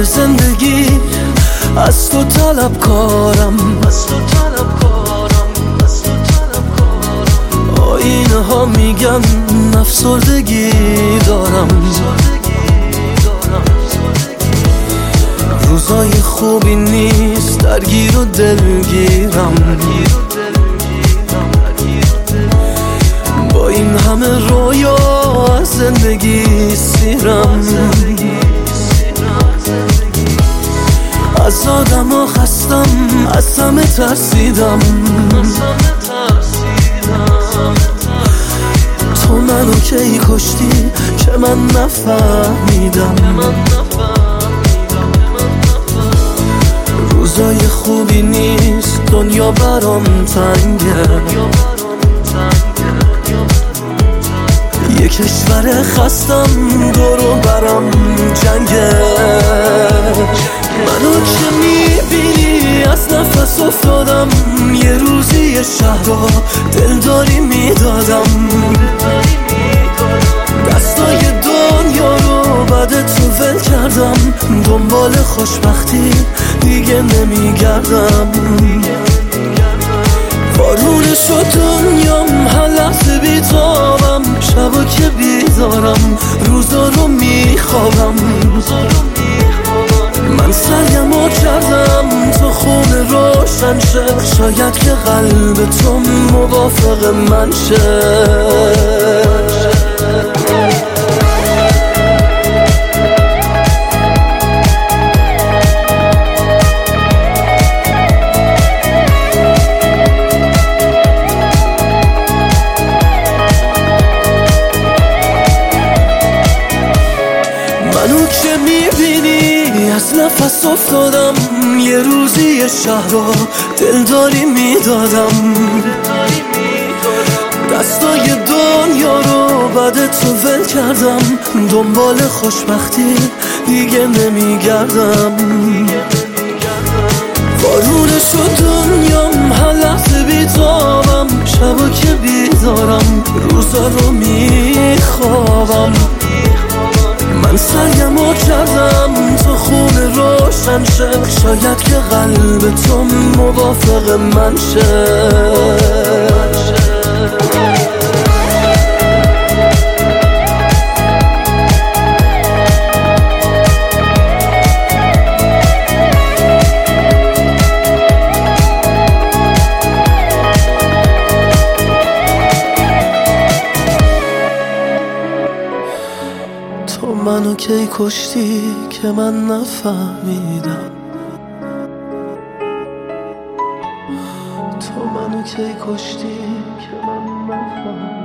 های زندگی از تو طلبکارم، آینه ها میگن افسردگی دارم، روزای خوبی نیست درگیر و دلگیرم، با این همه رویا از زندگی سیرم، از آدم ها خستم، از همه ترسیدم، تو منو کی کشتی که من نفهمیدم، روزای خوبی نیست دنیا برام تنگه، یه کشور خستم دورو برام جنگه، منو که میبینی از نفس افتادم، یه روزی یه شهر رو دلداری میدادم، دستای دنیا رو بعد تو ول کردم، دنبال خوشبختی دیگه نمیگردم، بارونه شد دنیام، هر لحظه بیتابم، شبا که بیدارم، روزا رو میخوابم، من سریمو کردم تو خونه روشن شه، شاید که قلب تو موافق من شه. منو که میبینی از نفس افتادم، یه روزی یه شهر رو دلداری میدادم، دستای دنیا رو بعد تو ول کردم، دنبال خوشبختی دیگه نمیگردم، بارونه شد دنیام، هر لحظه بیتابم، شبا که بیدارم، روزا رو میخوابم، من سریمو کردم تو خونه روشن شه، شاید که قلب تو موافق من شه. تو منو کی کشتی که من نفهمیدم، تو منو کی کشتی که من نفهمیدم.